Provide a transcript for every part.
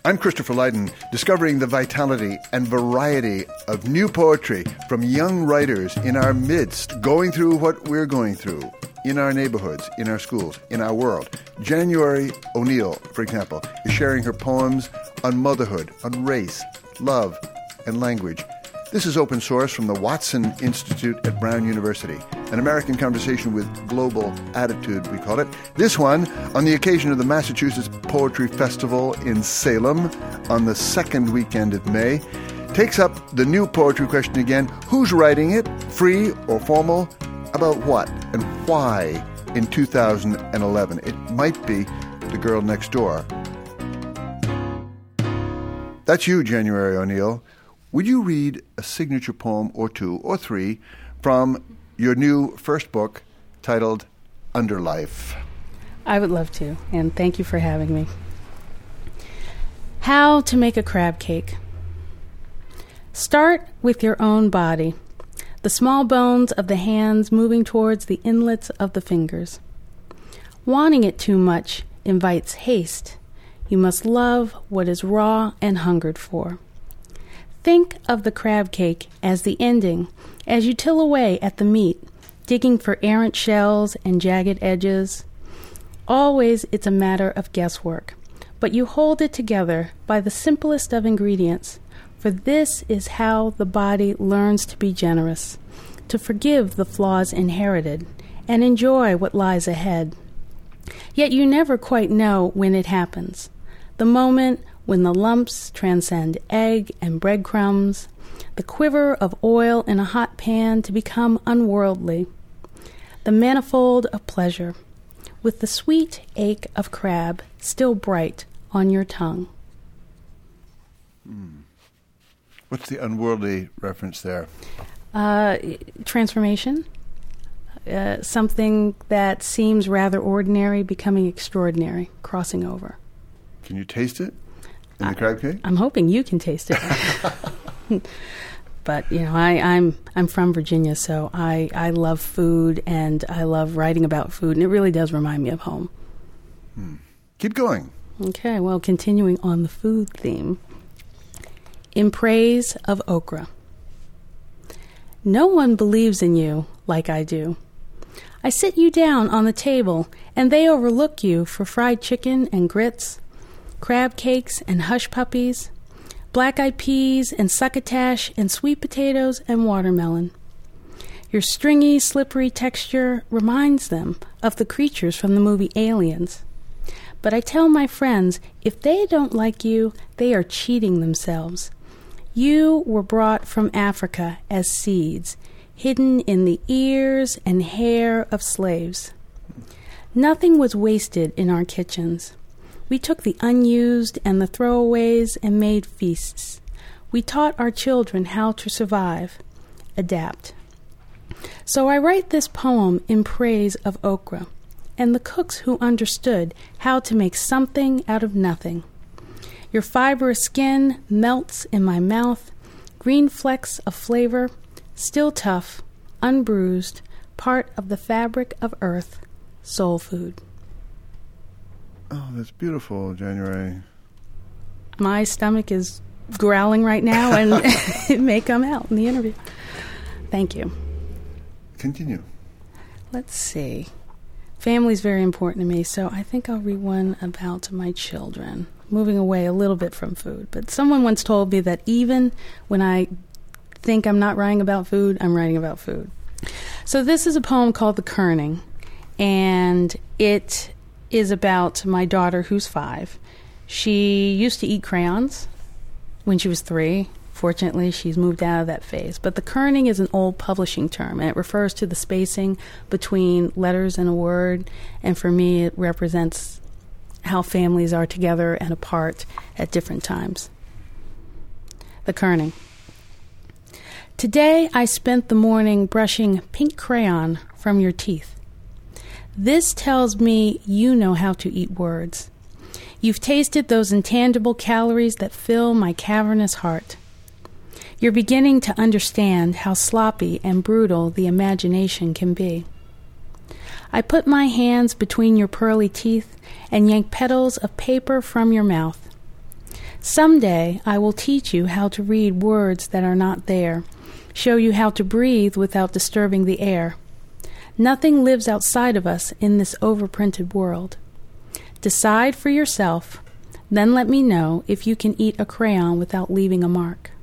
I'm Christopher Lydon, discovering the vitality and variety of new poetry from young writers in our midst, going through what we're going through in our neighborhoods, in our schools, in our world. January O'Neill, for example, is sharing her poems on motherhood, on race, love, and language. This is open source from the Watson Institute at Brown University, an American conversation with global attitude, we call it. This one, on the occasion of the Massachusetts Poetry Festival in Salem on the second weekend of May, takes up the new poetry question again. Who's writing it? Free or formal? About what and why in 2011? It might be the girl next door. That's you, January O'Neill. Would you read a signature poem or two or three from your new first book titled Underlife? I would love to, and thank you for having me. How to make a crab cake. Start with your own body, the small bones of the hands moving towards the inlets of the fingers. Wanting it too much invites haste. You must love what is raw and hungered for. Think of the crab cake as the ending, as you till away at the meat, digging for errant shells and jagged edges. Always it's a matter of guesswork, but you hold it together by the simplest of ingredients, for this is how the body learns to be generous, to forgive the flaws inherited, and enjoy what lies ahead. Yet you never quite know when it happens. The moment when the lumps transcend egg and breadcrumbs, the quiver of oil in a hot pan to become unworldly, the manifold of pleasure, with the sweet ache of crab still bright on your tongue. What's the unworldly reference there? Transformation. Something that seems rather ordinary becoming extraordinary, crossing over. Can you taste it? In the crab cake? I'm hoping you can taste it. But, you know, I'm from Virginia, so I love food and I love writing about food, and it really does remind me of home. Keep going. Okay, well, continuing on the food theme. In praise of okra. No one believes in you like I do. I sit you down on the table, and they overlook you for fried chicken and grits, crab cakes and hush puppies, black-eyed peas and succotash and sweet potatoes and watermelon. Your stringy, slippery texture reminds them of the creatures from the movie Aliens. But I tell my friends, if they don't like you, they are cheating themselves. You were brought from Africa as seeds, hidden in the ears and hair of slaves. Nothing was wasted in our kitchens. We took the unused and the throwaways and made feasts. We taught our children how to survive, adapt. So I write this poem in praise of okra and the cooks who understood how to make something out of nothing. Your fibrous skin melts in my mouth, green flecks of flavor, still tough, unbruised, part of the fabric of earth, soul food. Oh, that's beautiful, January. My stomach is growling right now, and it may come out in the interview. Thank you. Continue. Let's see. Family's very important to me, so I think I'll read one about my children. Moving away a little bit from food. But someone once told me that even when I think I'm not writing about food, I'm writing about food. So this is a poem called The Kerning, and it is about my daughter who's 5. She used to eat crayons when she was 3. Fortunately, she's moved out of that phase. But the kerning is an old publishing term, and it refers to the spacing between letters in a word. And for me, it represents how families are together and apart at different times. The kerning. Today, I spent the morning brushing pink crayon from your teeth. This tells me you know how to eat words. You've tasted those intangible calories that fill my cavernous heart. You're beginning to understand how sloppy and brutal the imagination can be. I put my hands between your pearly teeth and yank petals of paper from your mouth. Someday I will teach you how to read words that are not there, show you how to breathe without disturbing the air. Nothing lives outside of us in this overprinted world. Decide for yourself, then let me know if you can eat a crayon without leaving a mark.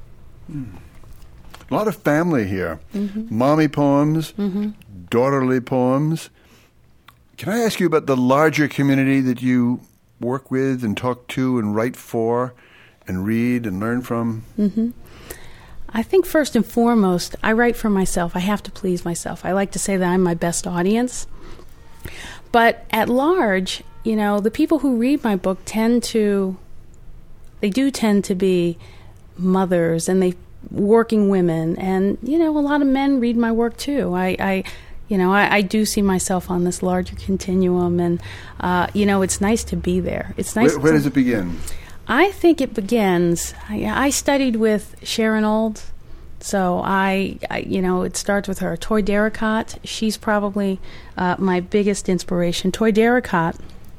A lot of family here. Mommy poems, daughterly poems. Can I ask you about the larger community that you work with and talk to and write for and read and learn from? I think first and foremost, I write for myself. I have to please myself. I like to say that I'm my best audience. But at large, you know, the people who read my book tend to be mothers and working women, and you know, a lot of men read my work too. I do see myself on this larger continuum, and you know, it's nice to be there. It's nice. Where does it begin? I think it begins. I studied with Sharon Olds, so I it starts with her. Toy Darracott, she's probably my biggest inspiration. Toy Darracott,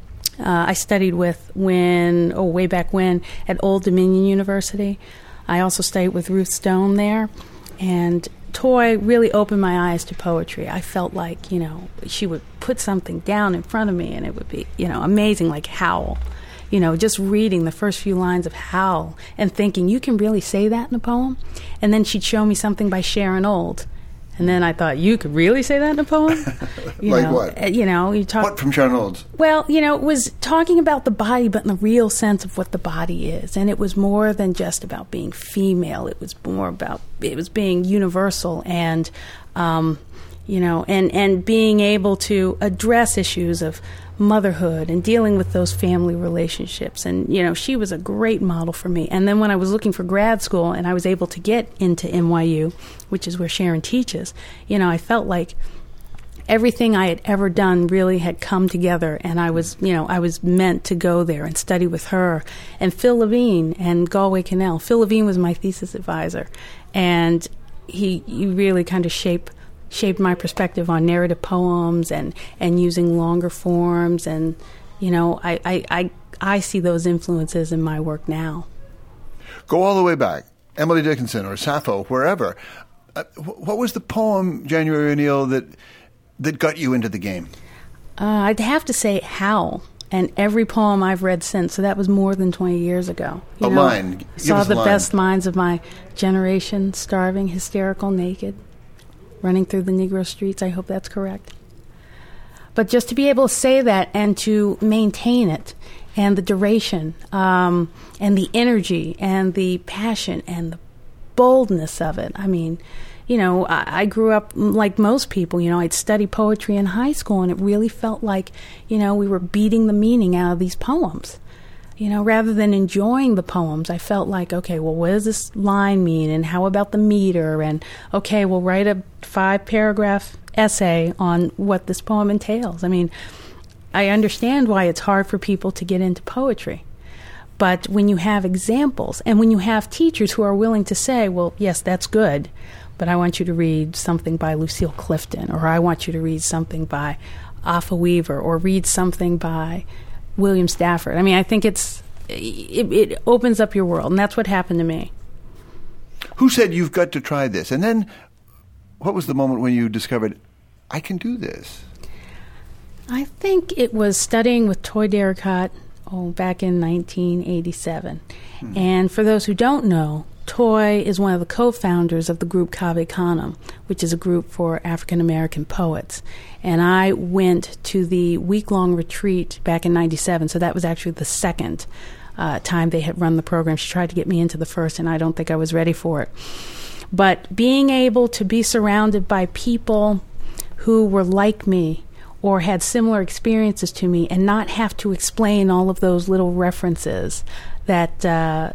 I studied with way back when at Old Dominion University. I also studied with Ruth Stone there, and Toy really opened my eyes to poetry. I felt like, you know, she would put something down in front of me and it would be, you know, amazing, like Howl. You know, just reading the first few lines of Howl and thinking, you can really say that in a poem? And then she'd show me something by Sharon Olds. And then I thought, you could really say that in a poem? Like what? You know, you talk. What from Sharon Olds? Well, you know, it was talking about the body, but in the real sense of what the body is. And it was more than just about being female. It was more about, it was being universal and, you know, and being able to address issues of motherhood and dealing with those family relationships. And, you know, she was a great model for me. And then when I was looking for grad school and I was able to get into NYU, which is where Sharon teaches, you know, I felt like everything I had ever done really had come together, and I was meant to go there and study with her and Phil Levine and Galway Connell. Phil Levine was my thesis advisor, and he really kind of shaped my perspective on narrative poems and using longer forms, and you know, I see those influences in my work now. Go all the way back, Emily Dickinson or Sappho, wherever. What was the poem, January O'Neill, that got you into the game? I'd have to say Howl, and every poem I've read since. So that was more than 20 years ago. You know, line. Give saw us a the line. best minds of my generation, starving, hysterical, naked, running through the Negro streets. I hope that's correct. But just to be able to say that and to maintain it, and the duration, and the energy, and the passion, and the boldness of it. I mean, you know, I grew up like most people. You know, I'd study poetry in high school, and it really felt like, you know, we were beating the meaning out of these poems. You know, rather than enjoying the poems, I felt like, okay, well, what does this line mean? And how about the meter? And, okay, we'll write a 5-paragraph essay on what this poem entails. I mean, I understand why it's hard for people to get into poetry. But when you have examples, and when you have teachers who are willing to say, well, yes, that's good, but I want you to read something by Lucille Clifton, or I want you to read something by Afua Weaver, or read something by William Stafford. I mean, I think it opens up your world, and that's what happened to me. Who said you've got to try this? And then what was the moment when you discovered, I can do this? I think it was studying with Toy Darracott back in 1987. And for those who don't know, Toy is one of the co-founders of the group Cave Canem, which is a group for African-American poets. And I went to the week-long retreat back in 97, so that was actually the second time they had run the program. She tried to get me into the first, and I don't think I was ready for it. But being able to be surrounded by people who were like me or had similar experiences to me, and not have to explain all of those little references that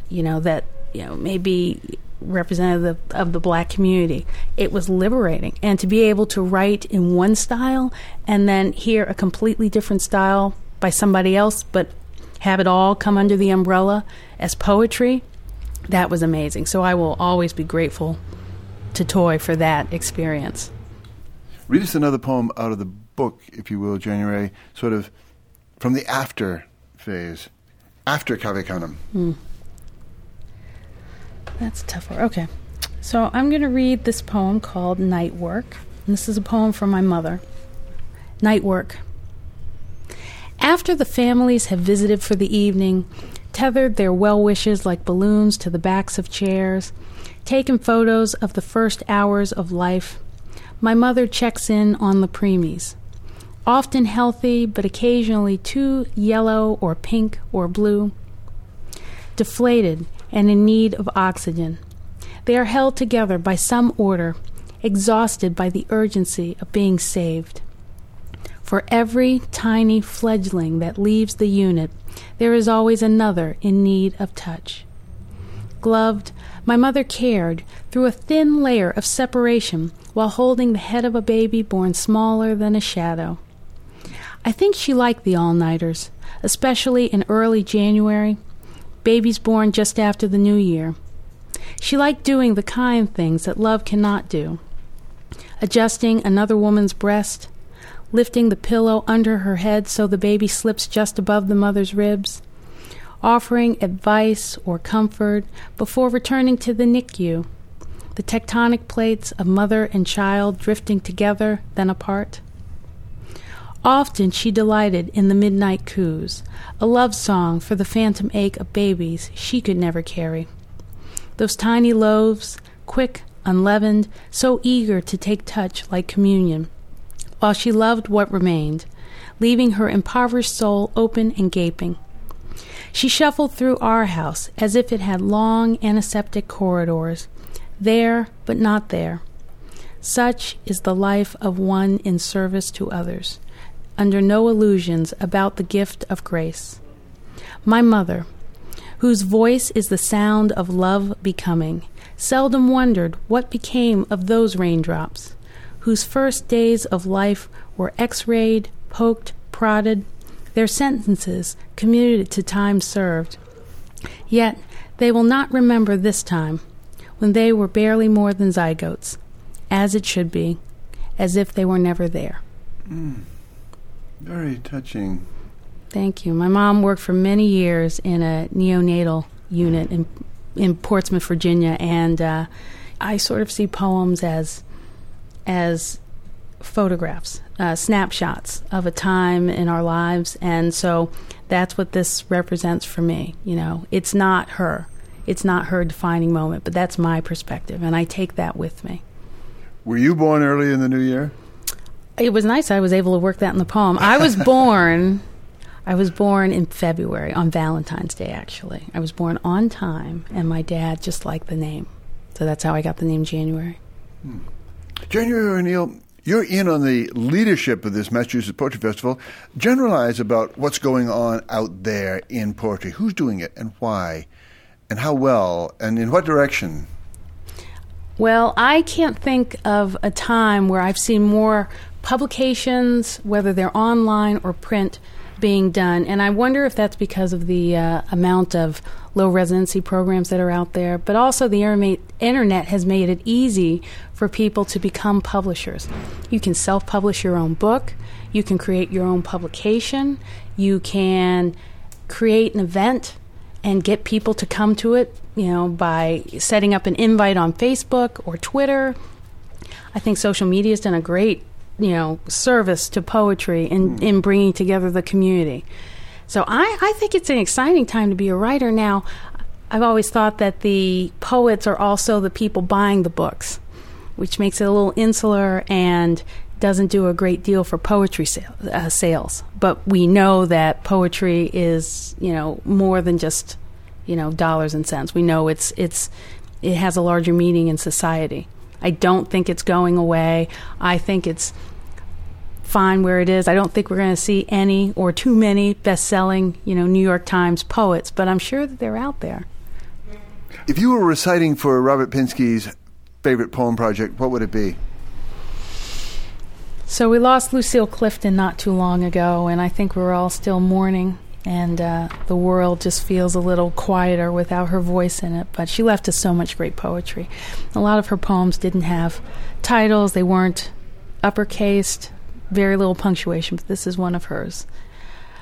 may be representative of the black community. It was liberating. And to be able to write in one style and then hear a completely different style by somebody else, but have it all come under the umbrella as poetry, that was amazing. So I will always be grateful to Toy for that experience. Read us another poem out of the book, if you will, January, sort of from the after phase, after Cave Canem. That's a tough word. Okay. So I'm going to read this poem called Night Work. And this is a poem from my mother. Night Work. After the families have visited for the evening, tethered their well wishes like balloons to the backs of chairs, taken photos of the first hours of life, my mother checks in on the preemies. Often healthy, but occasionally too yellow or pink or blue. Deflated and in need of oxygen. They are held together by some order, exhausted by the urgency of being saved. For every tiny fledgling that leaves the unit, there is always another in need of touch. Gloved, my mother cared through a thin layer of separation while holding the head of a baby born smaller than a shadow. I think she liked the all-nighters, especially in early January, babies born just after the New Year. She liked doing the kind things that love cannot do. Adjusting another woman's breast, lifting the pillow under her head so the baby slips just above the mother's ribs, offering advice or comfort before returning to the NICU, the tectonic plates of mother and child drifting together, then apart. Often she delighted in the midnight coos, a love song for the phantom ache of babies she could never carry. Those tiny loaves, quick, unleavened, so eager to take touch like communion, while she loved what remained, leaving her impoverished soul open and gaping. She shuffled through our house as if it had long antiseptic corridors, there but not there. Such is the life of one in service to others, under no illusions about the gift of grace. My mother, whose voice is the sound of love becoming, seldom wondered what became of those raindrops, whose first days of life were x-rayed, poked, prodded, their sentences commuted to time served. Yet they will not remember this time, when they were barely more than zygotes, as it should be, as if they were never there. Very touching. Thank you. My mom worked for many years in a neonatal unit in Portsmouth, Virginia, and I sort of see poems as photographs, snapshots of a time in our lives, and so that's what this represents for me. You know, it's not her defining moment, but that's my perspective, and I take that with me. Were you born early in the new year? It was nice. I was able to work that in the poem. I was born in February, on Valentine's Day, actually. I was born on time, and my dad just liked the name. So that's how I got the name January. January O'Neill, you're in on the leadership of this Massachusetts Poetry Festival. Generalize about what's going on out there in poetry. Who's doing it, and why, and how well, and in what direction? Well, I can't think of a time where I've seen more publications, whether they're online or print, being done. And I wonder if that's because of the amount of low residency programs that are out there. But also the internet has made it easy for people to become publishers. You can self-publish your own book. You can create your own publication. You can create an event and get people to come to it, by setting up an invite on Facebook or Twitter. I think social media has done a great service to poetry in bringing together the community. So I think it's an exciting time to be a writer now. I've always thought that the poets are also the people buying the books, which makes it a little insular and doesn't do a great deal for poetry sales. But we know that poetry is, more than just, dollars and cents. We know it has a larger meaning in society. I don't think it's going away. I think it's fine where it is. I don't think we're going to see any or too many best-selling, New York Times poets, but I'm sure that they're out there. If you were reciting for Robert Pinsky's favorite poem project, what would it be? So we lost Lucille Clifton not too long ago, and I think we're all still mourning, and the world just feels a little quieter without her voice in it. But she left us so much great poetry. A lot of her poems didn't have titles. They weren't uppercased, very little punctuation, but this is one of hers.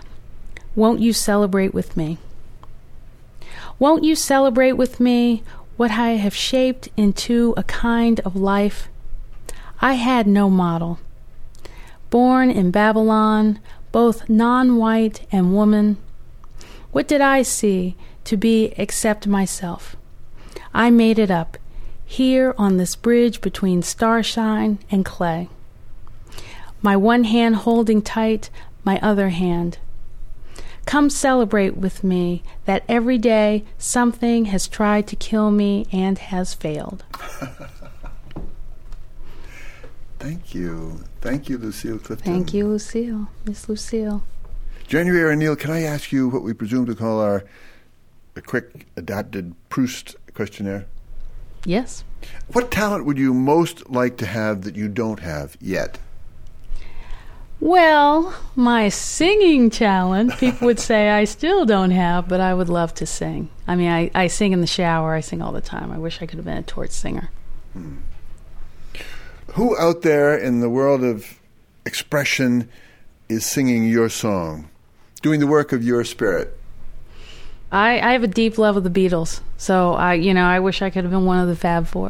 Won't you celebrate with me? Won't you celebrate with me what I have shaped into a kind of life. I had no model. Born in Babylon, both non-white and woman, what did I see to be except myself? I made it up, here on this bridge between starshine and clay. My one hand holding tight my other hand. Come celebrate with me that every day something has tried to kill me and has failed. Thank you. Thank you, Lucille Clifton. Thank you, Lucille. Miss Lucille. January O'Neill, can I ask you what we presume to call a quick adapted Proust questionnaire? Yes. What talent would you most like to have that you don't have yet? Well, my singing talent, people would say I still don't have, but I would love to sing. I mean, I sing in the shower. I sing all the time. I wish I could have been a torch singer. Who out there in the world of expression is singing your song, doing the work of your spirit? I have a deep love of the Beatles, so I wish I could have been one of the Fab Four.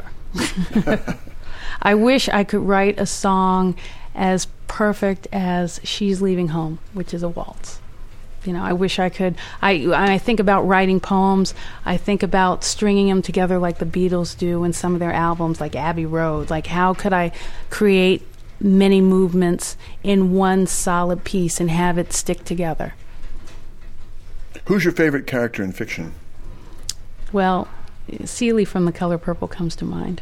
I wish I could write a song as perfect as She's Leaving Home, which is a waltz. I wish I could. I think about writing poems. I think about stringing them together like the Beatles do in some of their albums, like Abbey Road. Like, how could I create many movements in one solid piece and have it stick together? Who's your favorite character in fiction? Well, Celie from The Color Purple comes to mind.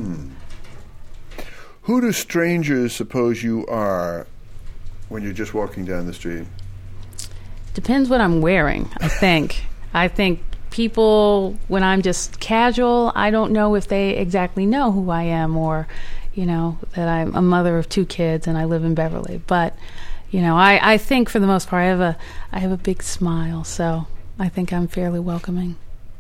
Who do strangers suppose you are when you're just walking down the street? Depends what I'm wearing, I think. I think people, when I'm just casual, I don't know if they exactly know who I am, or, that I'm a mother of 2 kids and I live in Beverly. But, I think for the most part I have a big smile, so I think I'm fairly welcoming.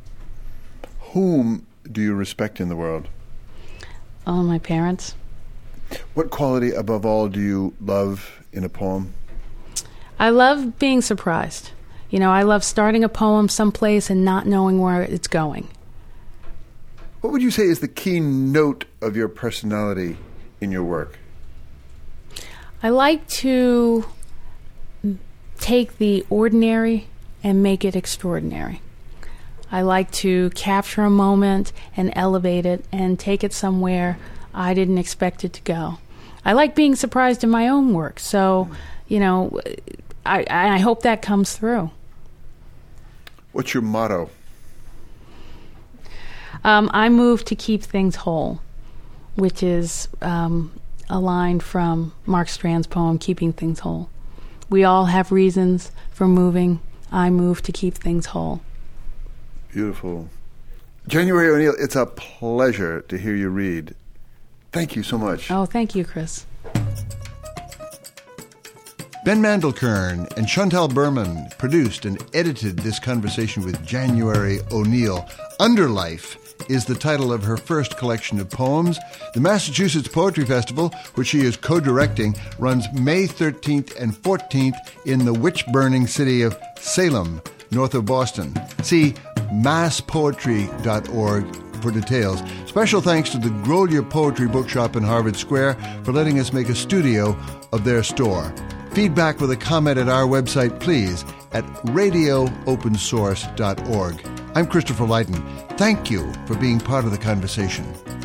Whom do you respect in the world? Oh, my parents. What quality above all do you love in a poem? I love being surprised. I love starting a poem someplace and not knowing where it's going. What would you say is the key note of your personality in your work? I like to take the ordinary and make it extraordinary. I like to capture a moment and elevate it and take it somewhere I didn't expect it to go. I like being surprised in my own work, so, I hope that comes through. What's your motto? I move to keep things whole, which is a line from Mark Strand's poem, Keeping Things Whole. We all have reasons for moving. I move to keep things whole. Beautiful. January O'Neill, it's a pleasure to hear you read. Thank you so much. Oh, thank you, Chris. Ben Mandelkern and Chantal Berman produced and edited this conversation with January O'Neill. Underlife is the title of her first collection of poems. The Massachusetts Poetry Festival, which she is co-directing, runs May 13th and 14th in the witch-burning city of Salem, north of Boston. See masspoetry.org for details. Special thanks to the Grolier Poetry Bookshop in Harvard Square for letting us make a studio of their store. Feedback with a comment at our website, please, at radioopensource.org. I'm Christopher Lydon. Thank you for being part of the conversation.